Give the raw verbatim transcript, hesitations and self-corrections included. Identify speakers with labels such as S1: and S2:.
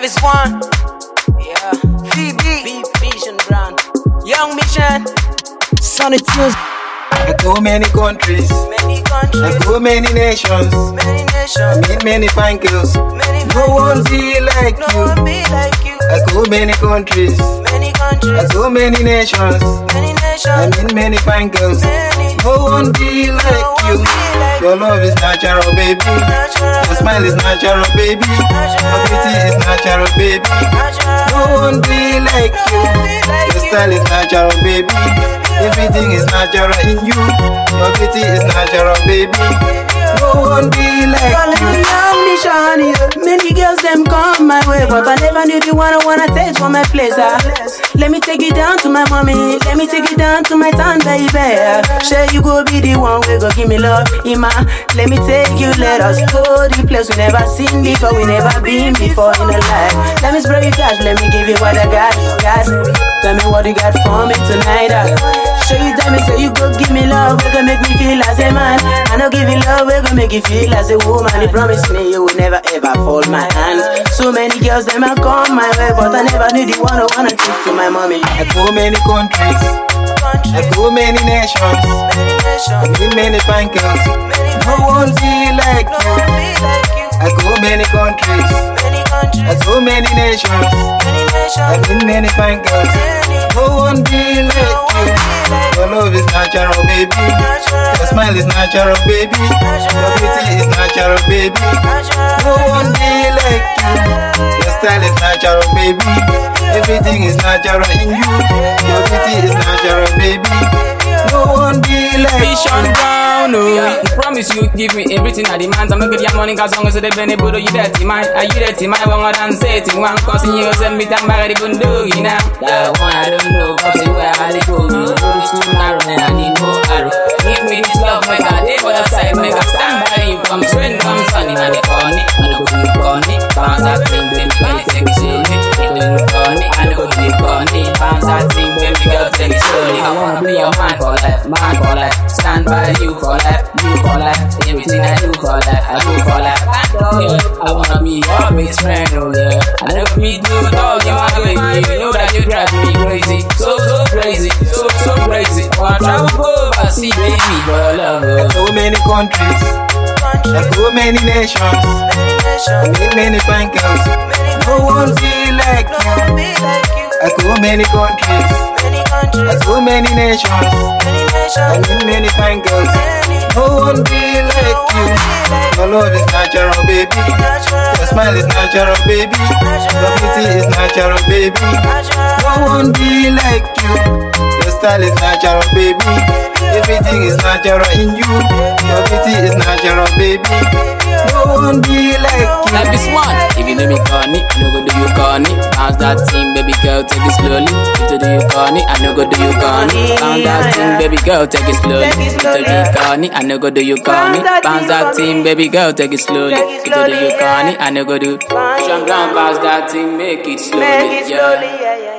S1: is one. Yeah. V B. Vision Brand. Young Mission. Sonny Tunes.
S2: I go many countries.
S1: Many countries.
S2: I go many nations.
S1: Many nations.
S2: I meet many fine girls.
S1: Many
S2: No one be like
S1: No
S2: you.
S1: one be like you.
S2: I go many countries.
S1: Many countries.
S2: I go many nations.
S1: Many
S2: I
S1: nations.
S2: meet many fine girls.
S1: Many.
S2: No one be like you. Your love is natural, baby.
S1: Natural.
S2: Your smile is natural, baby. Your beauty is natural, baby.
S1: Natural.
S2: No one be like you. Your style is natural, baby. Everything is natural in you. Your beauty is natural, baby. No one be like you.
S1: Young Mission, yeah. Many girls them come my way, but I never knew the one I wanna take from my place. Ah. Let me take it down to my mommy. Let me take it down to my town, baby. Sure you go be the one we go give me love, Ima. Let me take you, let us go the place we never seen before, we never been before in a life. Let me spray you cash, let me give you what I got, got. Tell me what you got for me tonight. Ah. Show you tell me so you go give me love, we gon' make me feel as a man. I know give you love, we gon' make you feel as a woman. You promise me you will never ever fold my hands. So many girls them a come my way, but I never knew the one I wanna take to my mommy.
S2: I go many countries. I go many nations. I meet many fine girls. No one be like you. I go many countries. I go many nations. I meet many fine girls. No one be like you. Your love is natural, baby. Your smile is natural, baby. Your beauty is natural, baby. No one be like you. Your style is natural, baby. Everything is natural in you. Your beauty is natural, baby. No one be like
S3: Vision
S2: you.
S3: Brown, oh. You promise you give me everything I demand. I'm gonna give you money cause long as they bene budo you dirty man. Are you dirty man? One more than say it. One cause you send me time back at the bundugi now. That one I don't know cause you where I go. You go to school narrow and I need more arrow. Give me this love, make a day for the side. Make a stand by you. Come swing, come sunny. And the corny, and the good corny. Bounce that thing, then play take it slowly. It don't corny, and the good corny. Bounce that thing, baby girl, take it slowly. I wanna be your man for life, man for life. Stand by you for life, you for life. Everything I do for life, I do for life. I wanna be your best friend, oh yeah. I know me do dog, you my baby. You know that you drive me crazy, so so crazy, so so crazy. Wanna travel overseas, baby, for your love.
S2: I go many countries. I go many nations. I meet many fine girls. No one be like you. I go many countries. I go many nations. I meet many fine girls. No one be like you. Your love is natural, baby. Your smile is natural, baby. Your beauty is natural, baby. No one be like you. Your style is natural, baby. Everything is natural in you. Your beauty is natural, baby. No one be like you.
S3: Like this one. If you know me corny, I no go do you corny. Bounce that thing, baby girl, take it slowly. If you do you corny, I no go do you corny. Bounce that thing, baby girl, take it slowly. If you do you corny, I no go do you corny. Bounce that thing, baby girl, take it slowly. If you do you corny, I no go do. Jump down, bounce that thing, make it slowly, yeah.